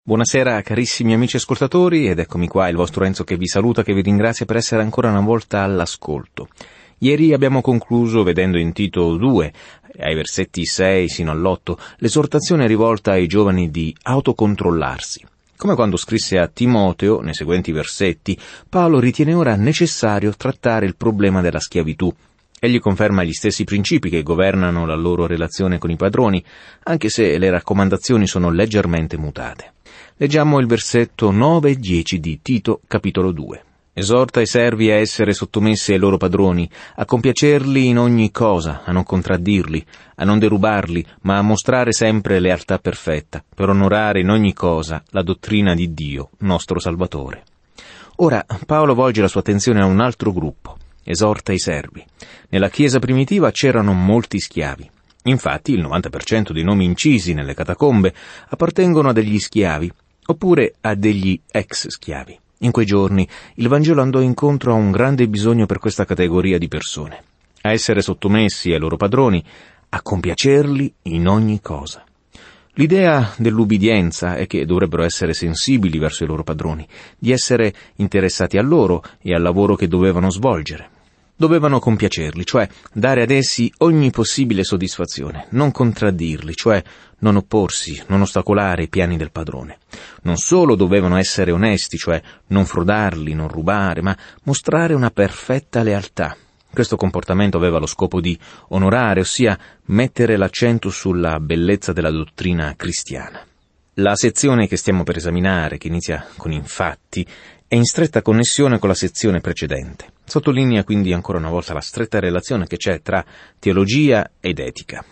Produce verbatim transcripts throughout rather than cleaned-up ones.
Buonasera carissimi amici ascoltatori, ed eccomi qua, il vostro Enzo che vi saluta, che vi ringrazia per essere ancora una volta all'ascolto. Ieri abbiamo concluso vedendo in Tito due, ai versetti sei sino all'otto, l'esortazione rivolta ai giovani di autocontrollarsi. Come quando scrisse a Timoteo, nei seguenti versetti, Paolo ritiene ora necessario trattare il problema della schiavitù. Egli conferma gli stessi principi che governano la loro relazione con i padroni, anche se le raccomandazioni sono leggermente mutate. Leggiamo il versetto nove e dieci di Tito, capitolo due. Esorta i servi a essere sottomessi ai loro padroni, a compiacerli in ogni cosa, a non contraddirli, a non derubarli, ma a mostrare sempre lealtà perfetta, per onorare in ogni cosa la dottrina di Dio, nostro Salvatore. Ora Paolo volge la sua attenzione a un altro gruppo. Esorta i servi. Nella Chiesa primitiva c'erano molti schiavi. Infatti il novanta per cento dei nomi incisi nelle catacombe appartengono a degli schiavi, oppure a degli ex schiavi. In quei giorni il Vangelo andò incontro a un grande bisogno per questa categoria di persone, a essere sottomessi ai loro padroni, a compiacerli in ogni cosa. L'idea dell'ubbidienza è che dovrebbero essere sensibili verso i loro padroni, di essere interessati a loro e al lavoro che dovevano svolgere. Dovevano compiacerli, cioè dare ad essi ogni possibile soddisfazione, non contraddirli, cioè non opporsi, non ostacolare i piani del padrone. Non solo dovevano essere onesti, cioè non frodarli, non rubare, ma mostrare una perfetta lealtà. Questo comportamento aveva lo scopo di onorare, ossia mettere l'accento sulla bellezza della dottrina cristiana. La sezione che stiamo per esaminare, che inizia con infatti, è in stretta connessione con la sezione precedente. Sottolinea quindi ancora una volta la stretta relazione che c'è tra teologia ed etica.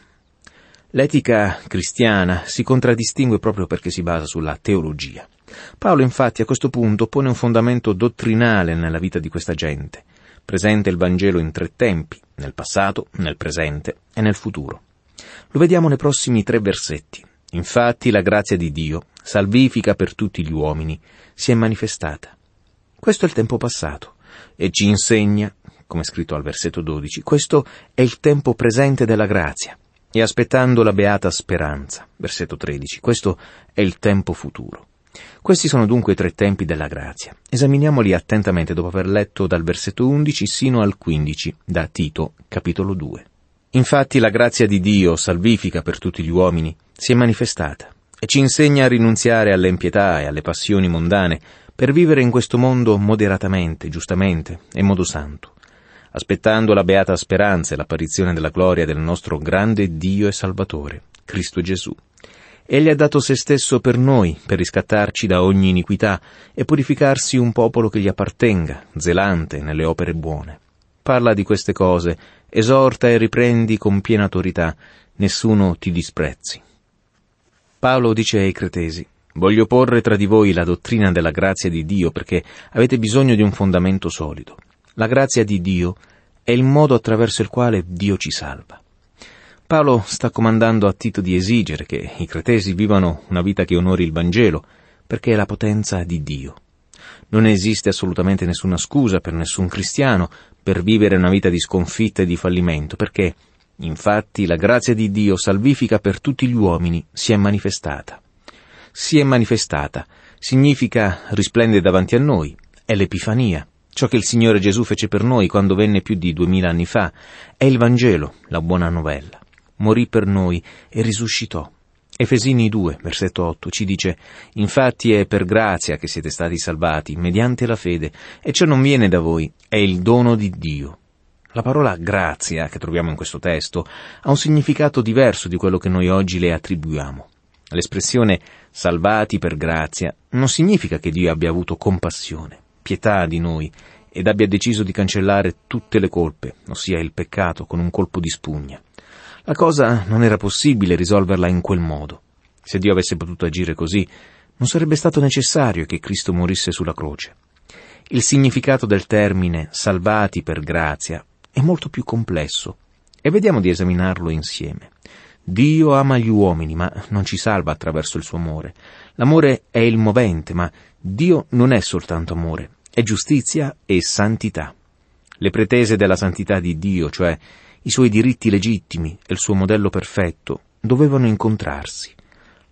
L'etica cristiana si contraddistingue proprio perché si basa sulla teologia. Paolo infatti a questo punto pone un fondamento dottrinale nella vita di questa gente. Presenta il Vangelo in tre tempi, nel passato, nel presente e nel futuro. Lo vediamo nei prossimi tre versetti. Infatti la grazia di Dio, salvifica per tutti gli uomini, si è manifestata. Questo è il tempo passato e ci insegna, come è scritto al versetto dodici, questo è il tempo presente della grazia e aspettando la beata speranza, versetto tredici, questo è il tempo futuro. Questi sono dunque i tre tempi della grazia. Esaminiamoli attentamente dopo aver letto dal versetto undici sino al quindici da Tito, capitolo due. Infatti la grazia di Dio, salvifica per tutti gli uomini, si è manifestata e ci insegna a rinunziare alle impietà e alle passioni mondane per vivere in questo mondo moderatamente, giustamente e in modo santo, aspettando la beata speranza e l'apparizione della gloria del nostro grande Dio e Salvatore, Cristo Gesù. Egli ha dato se stesso per noi, per riscattarci da ogni iniquità e purificarsi un popolo che gli appartenga, zelante nelle opere buone. Parla di queste cose, esorta e riprendi con piena autorità, nessuno ti disprezzi. Paolo dice ai Cretesi: voglio porre tra di voi la dottrina della grazia di Dio perché avete bisogno di un fondamento solido. La grazia di Dio è il modo attraverso il quale Dio ci salva. Paolo sta comandando a Tito di esigere che i cretesi vivano una vita che onori il Vangelo, perché è la potenza di Dio. Non esiste assolutamente nessuna scusa per nessun cristiano per vivere una vita di sconfitta e di fallimento, perché, infatti, la grazia di Dio, salvifica per tutti gli uomini, si è manifestata. Si è manifestata significa risplende davanti a noi, è l'Epifania, ciò che il Signore Gesù fece per noi quando venne più di duemila anni fa, è il Vangelo, la buona novella. Morì per noi e risuscitò. Efesini due, versetto otto, ci dice: infatti è per grazia che siete stati salvati, mediante la fede, e ciò non viene da voi, è il dono di Dio. La parola grazia, che troviamo in questo testo, ha un significato diverso di quello che noi oggi le attribuiamo. L'espressione salvati per grazia non significa che Dio abbia avuto compassione, pietà di noi, ed abbia deciso di cancellare tutte le colpe, ossia il peccato, con un colpo di spugna. La cosa non era possibile risolverla in quel modo. Se Dio avesse potuto agire così, non sarebbe stato necessario che Cristo morisse sulla croce. Il significato del termine salvati per grazia è molto più complesso e vediamo di esaminarlo insieme. Dio ama gli uomini, ma non ci salva attraverso il suo amore. L'amore è il movente, ma Dio non è soltanto amore, è giustizia e santità. Le pretese della santità di Dio, cioè i suoi diritti legittimi e il suo modello perfetto, dovevano incontrarsi.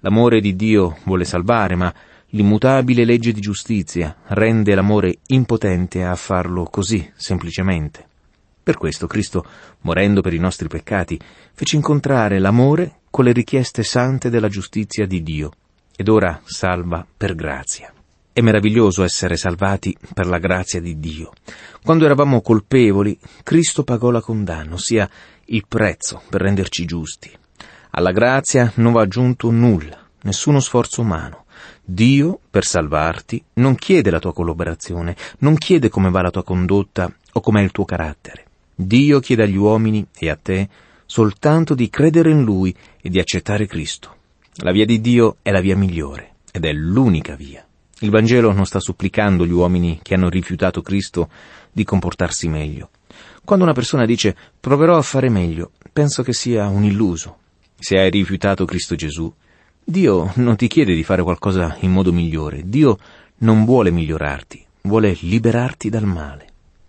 L'amore di Dio vuole salvare, ma l'immutabile legge di giustizia rende l'amore impotente a farlo così, semplicemente. Per questo Cristo, morendo per i nostri peccati, fece incontrare l'amore con le richieste sante della giustizia di Dio, ed ora salva per grazia. È meraviglioso essere salvati per la grazia di Dio. Quando eravamo colpevoli, Cristo pagò la condanna, ossia il prezzo per renderci giusti. Alla grazia non va aggiunto nulla, nessuno sforzo umano. Dio, per salvarti, non chiede la tua collaborazione, non chiede come va la tua condotta o com'è il tuo carattere. Dio chiede agli uomini e a te soltanto di credere in Lui e di accettare Cristo. La via di Dio è la via migliore ed è l'unica via. Il Vangelo non sta supplicando gli uomini che hanno rifiutato Cristo di comportarsi meglio. Quando una persona dice «proverò a fare meglio», penso che sia un illuso. Se hai rifiutato Cristo Gesù, Dio non ti chiede di fare qualcosa in modo migliore. Dio non vuole migliorarti, vuole liberarti dal male.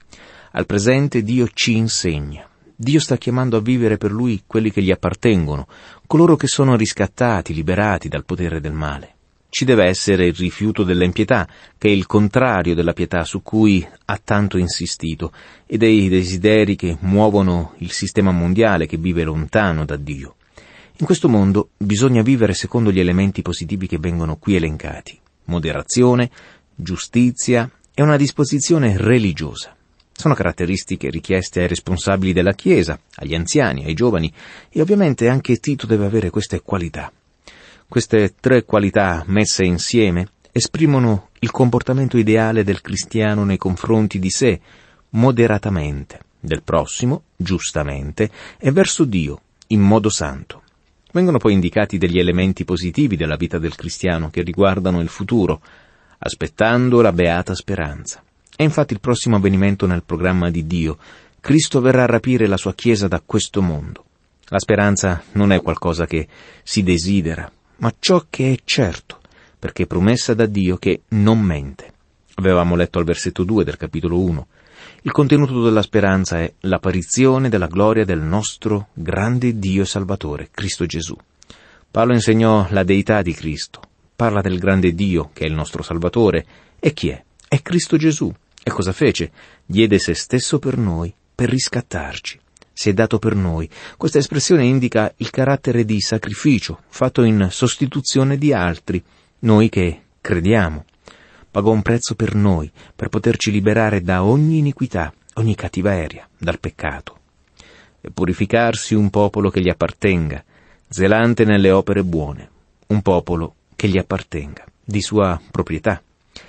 Al presente Dio ci insegna. Dio sta chiamando a vivere per Lui quelli che gli appartengono, coloro che sono riscattati, liberati dal potere del male. Ci deve essere il rifiuto dell'impietà, che è il contrario della pietà su cui ha tanto insistito, e dei desideri che muovono il sistema mondiale che vive lontano da Dio. In questo mondo bisogna vivere secondo gli elementi positivi che vengono qui elencati: moderazione, giustizia e una disposizione religiosa. Sono caratteristiche richieste ai responsabili della Chiesa, agli anziani, ai giovani, e ovviamente anche Tito deve avere queste qualità. Queste tre qualità messe insieme esprimono il comportamento ideale del cristiano nei confronti di sé, moderatamente, del prossimo, giustamente, e verso Dio, in modo santo. Vengono poi indicati degli elementi positivi della vita del cristiano che riguardano il futuro, aspettando la beata speranza. È infatti il prossimo avvenimento nel programma di Dio. Cristo verrà a rapire la sua Chiesa da questo mondo. La speranza non è qualcosa che si desidera, ma ciò che è certo, perché è promessa da Dio che non mente. Avevamo letto al versetto due del capitolo uno. Il contenuto della speranza è l'apparizione della gloria del nostro grande Dio e Salvatore, Cristo Gesù. Paolo insegnò la deità di Cristo, parla del grande Dio che è il nostro Salvatore. E chi è? È Cristo Gesù. E cosa fece? Diede se stesso per noi, per riscattarci. Si è dato per noi. Questa espressione indica il carattere di sacrificio, fatto in sostituzione di altri, noi che crediamo. Pagò un prezzo per noi, per poterci liberare da ogni iniquità, ogni cattiveria, dal peccato. E purificarsi un popolo che gli appartenga, zelante nelle opere buone, un popolo che gli appartenga, di sua proprietà.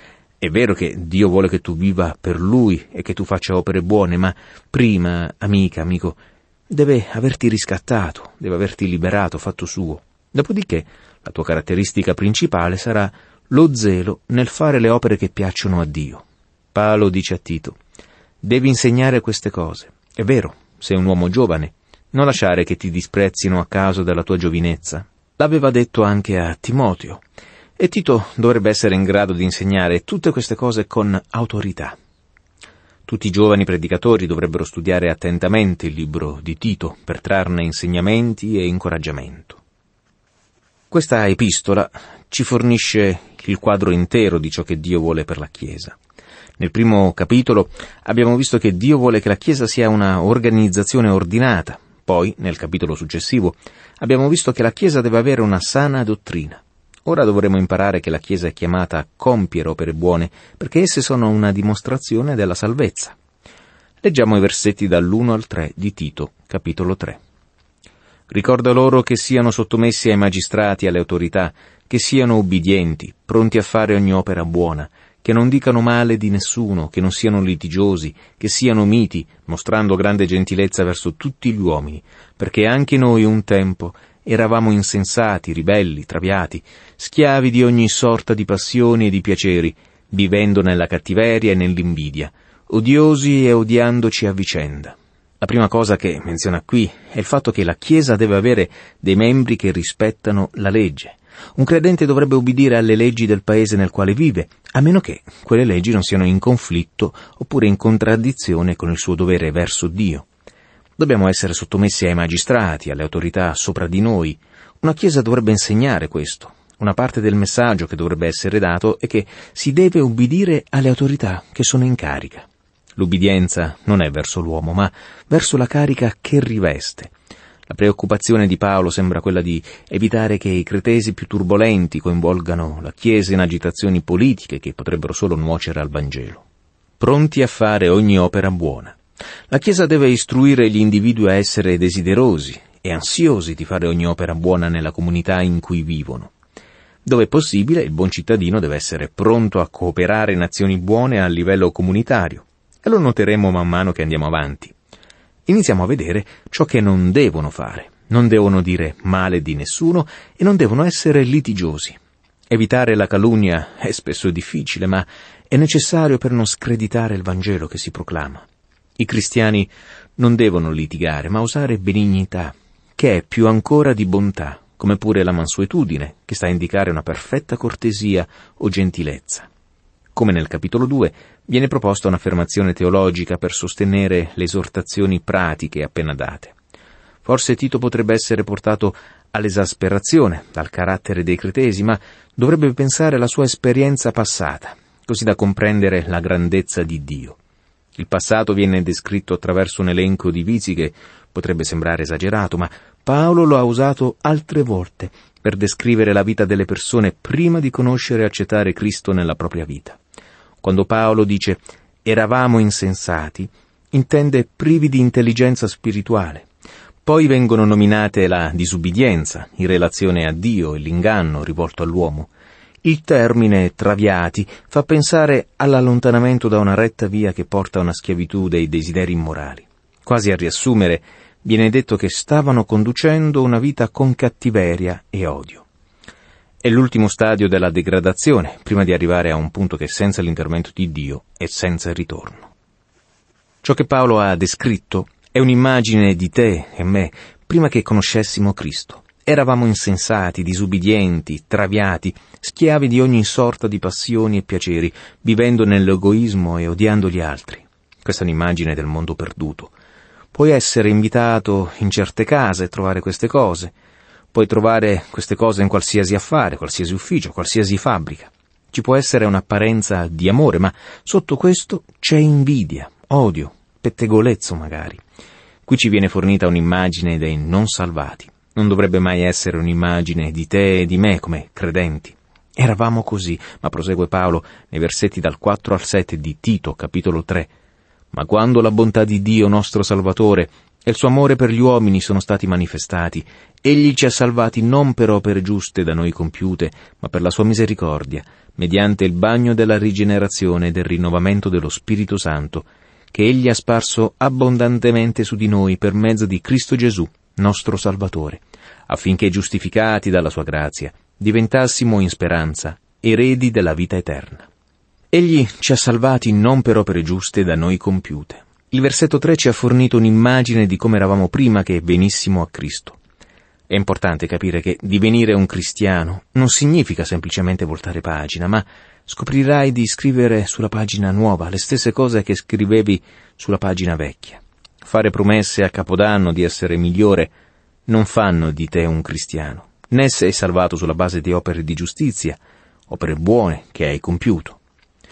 È vero che Dio vuole che tu viva per Lui e che tu faccia opere buone, ma prima, amica, amico, deve averti riscattato, deve averti liberato, fatto suo. Dopodiché, la tua caratteristica principale sarà lo zelo nel fare le opere che piacciono a Dio. Paolo dice a Tito: devi insegnare queste cose. È vero, sei un uomo giovane, non lasciare che ti disprezzino a causa della tua giovinezza. L'aveva detto anche a Timoteo. E Tito dovrebbe essere in grado di insegnare tutte queste cose con autorità. Tutti i giovani predicatori dovrebbero studiare attentamente il libro di Tito per trarne insegnamenti e incoraggiamento. Questa epistola ci fornisce il quadro intero di ciò che Dio vuole per la Chiesa. Nel primo capitolo abbiamo visto che Dio vuole che la Chiesa sia una organizzazione ordinata. Poi, nel capitolo successivo, abbiamo visto che la Chiesa deve avere una sana dottrina. Ora dovremo imparare che la Chiesa è chiamata a compiere opere buone, perché esse sono una dimostrazione della salvezza. Leggiamo i versetti dall'uno al tre di Tito, capitolo tre. Ricorda loro che siano sottomessi ai magistrati e alle autorità, che siano ubbidienti, pronti a fare ogni opera buona, che non dicano male di nessuno, che non siano litigiosi, che siano miti, mostrando grande gentilezza verso tutti gli uomini, perché anche noi un tempo eravamo insensati, ribelli, traviati, schiavi di ogni sorta di passioni e di piaceri, vivendo nella cattiveria e nell'invidia, odiosi e odiandoci a vicenda. La prima cosa che menziona qui è il fatto che la Chiesa deve avere dei membri che rispettano la legge. Un credente dovrebbe ubbidire alle leggi del paese nel quale vive, a meno che quelle leggi non siano in conflitto oppure in contraddizione con il suo dovere verso Dio. Dobbiamo essere sottomessi ai magistrati, alle autorità sopra di noi. Una Chiesa dovrebbe insegnare questo. Una parte del messaggio che dovrebbe essere dato è che si deve ubbidire alle autorità che sono in carica. L'ubbidienza non è verso l'uomo, ma verso la carica che riveste. La preoccupazione di Paolo sembra quella di evitare che i cretesi più turbolenti coinvolgano la Chiesa in agitazioni politiche che potrebbero solo nuocere al Vangelo. Pronti a fare ogni opera buona. La Chiesa deve istruire gli individui a essere desiderosi e ansiosi di fare ogni opera buona nella comunità in cui vivono. Dove è possibile, il buon cittadino deve essere pronto a cooperare in azioni buone a livello comunitario, e lo noteremo man mano che andiamo avanti. Iniziamo a vedere ciò che non devono fare. Non devono dire male di nessuno e non devono essere litigiosi. Evitare la calunnia è spesso difficile, ma è necessario per non screditare il Vangelo che si proclama. I cristiani non devono litigare, ma usare benignità, che è più ancora di bontà, come pure la mansuetudine, che sta a indicare una perfetta cortesia o gentilezza. Come nel capitolo due, viene proposta un'affermazione teologica per sostenere le esortazioni pratiche appena date. Forse Tito potrebbe essere portato all'esasperazione dal carattere dei cretesi, ma dovrebbe pensare alla sua esperienza passata, così da comprendere la grandezza di Dio. Il passato viene descritto attraverso un elenco di vizi che potrebbe sembrare esagerato, ma Paolo lo ha usato altre volte per descrivere la vita delle persone prima di conoscere e accettare Cristo nella propria vita. Quando Paolo dice «eravamo insensati», intende privi di intelligenza spirituale. Poi vengono nominate la disubbidienza in relazione a Dio e l'inganno rivolto all'uomo. Il termine «traviati» fa pensare all'allontanamento da una retta via che porta a una schiavitù dei desideri immorali. Quasi a riassumere, viene detto che stavano conducendo una vita con cattiveria e odio. È l'ultimo stadio della degradazione, prima di arrivare a un punto che senza l'intervento di Dio è senza ritorno. Ciò che Paolo ha descritto è un'immagine di te e me, prima che conoscessimo Cristo. Eravamo insensati, disubbidienti, traviati, schiavi di ogni sorta di passioni e piaceri, vivendo nell'egoismo e odiando gli altri. Questa è un'immagine del mondo perduto. Puoi essere invitato in certe case e trovare queste cose. Puoi trovare queste cose in qualsiasi affare, qualsiasi ufficio, qualsiasi fabbrica. Ci può essere un'apparenza di amore, ma sotto questo c'è invidia, odio, pettegolezzo magari. Qui ci viene fornita un'immagine dei non salvati. Non dovrebbe mai essere un'immagine di te e di me come credenti. Eravamo così, ma prosegue Paolo nei versetti dal quattro al sette di Tito, capitolo tre. Ma quando la bontà di Dio nostro Salvatore e il suo amore per gli uomini sono stati manifestati, egli ci ha salvati non per opere giuste da noi compiute, ma per la sua misericordia, mediante il bagno della rigenerazione e del rinnovamento dello Spirito Santo, che egli ha sparso abbondantemente su di noi per mezzo di Cristo Gesù, nostro Salvatore, affinché giustificati dalla sua grazia, diventassimo in speranza eredi della vita eterna. Egli ci ha salvati non per opere giuste da noi compiute. Il versetto tre ci ha fornito un'immagine di come eravamo prima che venissimo a Cristo. È importante capire che divenire un cristiano non significa semplicemente voltare pagina, ma scoprirai di scrivere sulla pagina nuova le stesse cose che scrivevi sulla pagina vecchia. Fare promesse a Capodanno di essere migliore non fanno di te un cristiano, né sei salvato sulla base di opere di giustizia, opere buone che hai compiuto,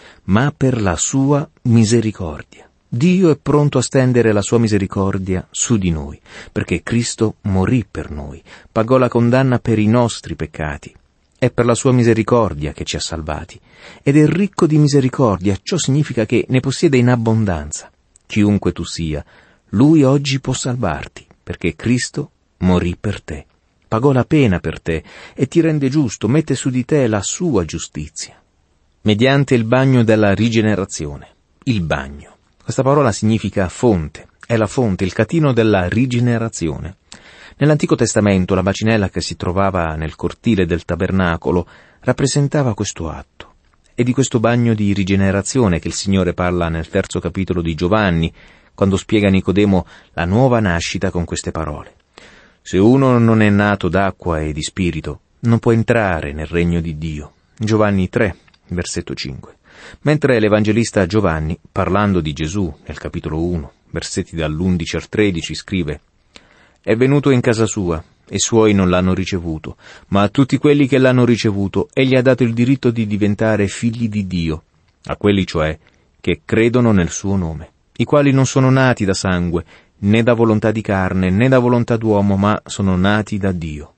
ma per la sua misericordia. Dio è pronto a stendere la sua misericordia su di noi, perché Cristo morì per noi, pagò la condanna per i nostri peccati. È per la sua misericordia che ci ha salvati, ed è ricco di misericordia, ciò significa che ne possiede in abbondanza. Chiunque tu sia, Lui oggi può salvarti, perché Cristo morì per te, pagò la pena per te e ti rende giusto, mette su di te la sua giustizia. Mediante il bagno della rigenerazione, il bagno. Questa parola significa fonte, è la fonte, il catino della rigenerazione. Nell'Antico Testamento la bacinella che si trovava nel cortile del tabernacolo rappresentava questo atto. È di questo bagno di rigenerazione che il Signore parla nel terzo capitolo di Giovanni, quando spiega a Nicodemo la nuova nascita con queste parole. Se uno non è nato d'acqua e di spirito, non può entrare nel regno di Dio. Giovanni tre, versetto cinque. Mentre l'Evangelista Giovanni, parlando di Gesù nel capitolo uno, versetti dall'undici al tredici, scrive: «È venuto in casa sua, e i suoi non l'hanno ricevuto, ma a tutti quelli che l'hanno ricevuto egli ha dato il diritto di diventare figli di Dio, a quelli cioè che credono nel suo nome, i quali non sono nati da sangue, né da volontà di carne, né da volontà d'uomo, ma sono nati da Dio.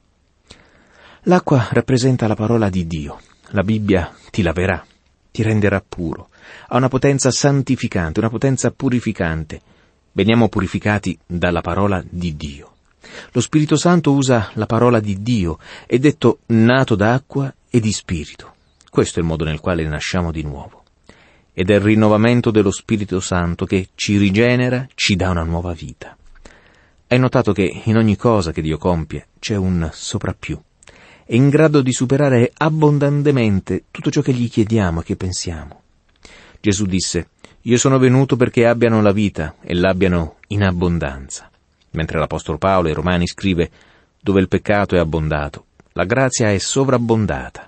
L'acqua rappresenta la parola di Dio. La Bibbia ti laverà, ti renderà puro, ha una potenza santificante, una potenza purificante. Veniamo purificati dalla parola di Dio. Lo Spirito Santo usa la parola di Dio, è detto nato d'acqua e di Spirito. Questo è il modo nel quale nasciamo di nuovo. Ed è il rinnovamento dello Spirito Santo che ci rigenera, ci dà una nuova vita. Hai notato che in ogni cosa che Dio compie c'è un soprappiù. È in grado di superare abbondantemente tutto ciò che gli chiediamo e che pensiamo. Gesù disse: «Io sono venuto perché abbiano la vita e l'abbiano in abbondanza». Mentre l'Apostolo Paolo ai Romani scrive: «Dove il peccato è abbondato, la grazia è sovrabbondata».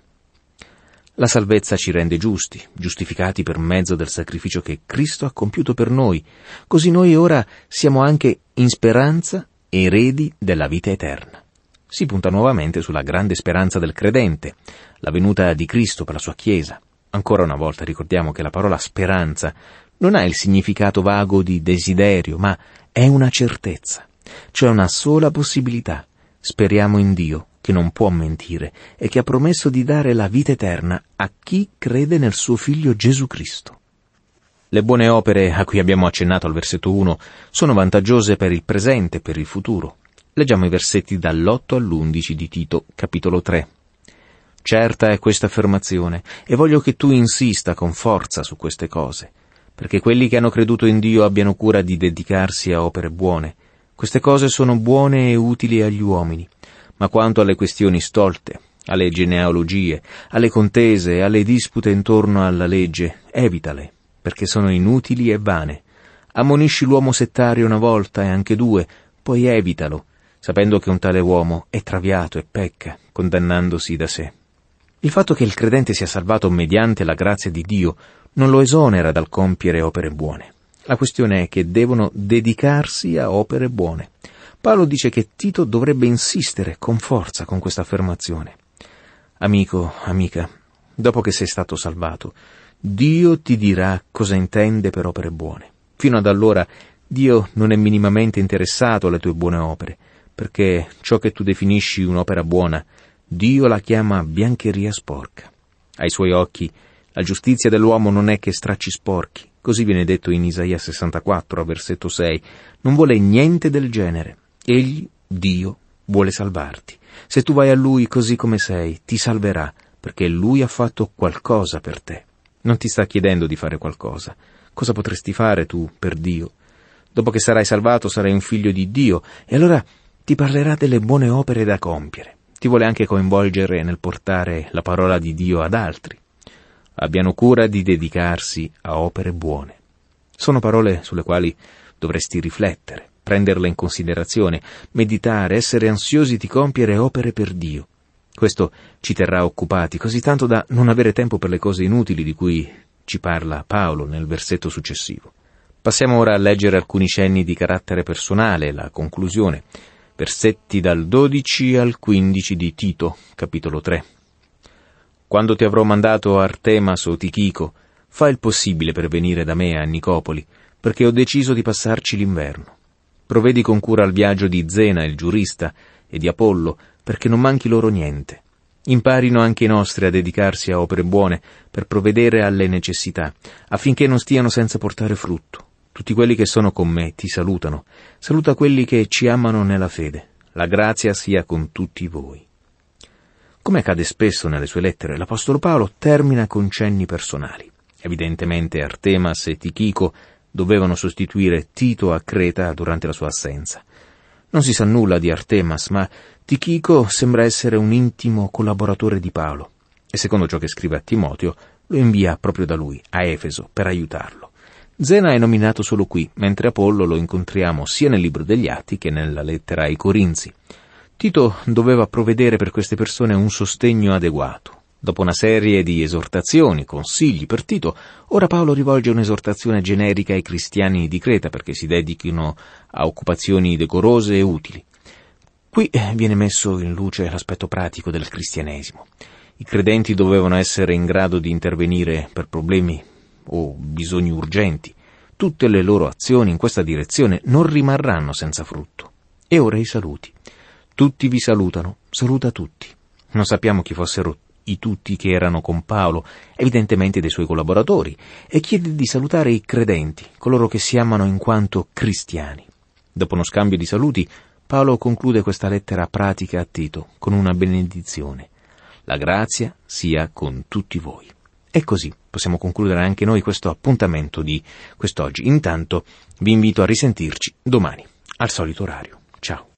La salvezza ci rende giusti, giustificati per mezzo del sacrificio che Cristo ha compiuto per noi, così noi ora siamo anche in speranza eredi della vita eterna. Si punta nuovamente sulla grande speranza del credente, la venuta di Cristo per la sua Chiesa. Ancora una volta ricordiamo che la parola speranza non ha il significato vago di desiderio, ma è una certezza. C'è una sola possibilità. Speriamo in Dio, che non può mentire e che ha promesso di dare la vita eterna a chi crede nel suo Figlio Gesù Cristo. Le buone opere a cui abbiamo accennato al versetto uno sono vantaggiose per il presente e per il futuro. Leggiamo i versetti dall'otto all'undici di Tito, capitolo tre. Certa è questa affermazione, e voglio che tu insista con forza su queste cose, perché quelli che hanno creduto in Dio abbiano cura di dedicarsi a opere buone. Queste cose sono buone e utili agli uomini, ma quanto alle questioni stolte, alle genealogie, alle contese, alle dispute intorno alla legge, evitale, perché sono inutili e vane. Ammonisci l'uomo settario una volta e anche due, poi evitalo, sapendo che un tale uomo è traviato e pecca, condannandosi da sé. Il fatto che il credente sia salvato mediante la grazia di Dio non lo esonera dal compiere opere buone. La questione è che devono dedicarsi a opere buone. Paolo dice che Tito dovrebbe insistere con forza con questa affermazione. Amico, amica, dopo che sei stato salvato, Dio ti dirà cosa intende per opere buone. Fino ad allora Dio non è minimamente interessato alle tue buone opere, perché ciò che tu definisci un'opera buona, Dio la chiama biancheria sporca. Ai suoi occhi la giustizia dell'uomo non è che stracci sporchi, così viene detto in Isaia sessantaquattro, versetto sei, non vuole niente del genere. Egli, Dio, vuole salvarti. Se tu vai a Lui così come sei, ti salverà, perché Lui ha fatto qualcosa per te. Non ti sta chiedendo di fare qualcosa. Cosa potresti fare tu per Dio? Dopo che sarai salvato sarai un figlio di Dio, e allora ti parlerà delle buone opere da compiere. Ti vuole anche coinvolgere nel portare la parola di Dio ad altri. Abbiano cura di dedicarsi a opere buone. Sono parole sulle quali dovresti riflettere, prenderle in considerazione, meditare, essere ansiosi di compiere opere per Dio. Questo ci terrà occupati, così tanto da non avere tempo per le cose inutili di cui ci parla Paolo nel versetto successivo. Passiamo ora a leggere alcuni cenni di carattere personale, la conclusione. Versetti dal dodici al quindici di Tito, capitolo tre. Quando ti avrò mandato Artemas o Tichico, fa il possibile per venire da me a Nicopoli, perché ho deciso di passarci l'inverno. Provvedi con cura al viaggio di Zena, il giurista, e di Apollo, perché non manchi loro niente. Imparino anche i nostri a dedicarsi a opere buone, per provvedere alle necessità, affinché non stiano senza portare frutto. Tutti quelli che sono con me ti salutano. Saluta quelli che ci amano nella fede. La grazia sia con tutti voi. Come accade spesso nelle sue lettere, l'Apostolo Paolo termina con cenni personali. Evidentemente Artemas e Tichico dovevano sostituire Tito a Creta durante la sua assenza. Non si sa nulla di Artemas, ma Tichico sembra essere un intimo collaboratore di Paolo, e secondo ciò che scrive a Timoteo, lo invia proprio da lui, a Efeso, per aiutarlo. Zena è nominato solo qui, mentre Apollo lo incontriamo sia nel libro degli Atti che nella lettera ai Corinzi. Tito doveva provvedere per queste persone un sostegno adeguato. Dopo una serie di esortazioni, consigli per Tito, ora Paolo rivolge un'esortazione generica ai cristiani di Creta perché si dedichino a occupazioni decorose e utili. Qui viene messo in luce l'aspetto pratico del cristianesimo. I credenti dovevano essere in grado di intervenire per problemi o bisogni urgenti. Tutte le loro azioni in questa direzione non rimarranno senza frutto. E ora i saluti. Tutti vi salutano, saluta tutti. Non sappiamo chi fossero i tutti che erano con Paolo, evidentemente dei suoi collaboratori, e chiede di salutare i credenti, coloro che si amano in quanto cristiani. Dopo uno scambio di saluti, Paolo conclude questa lettera pratica a Tito con una benedizione. La grazia sia con tutti voi. E così possiamo concludere anche noi questo appuntamento di quest'oggi. Intanto vi invito a risentirci domani, al solito orario. Ciao.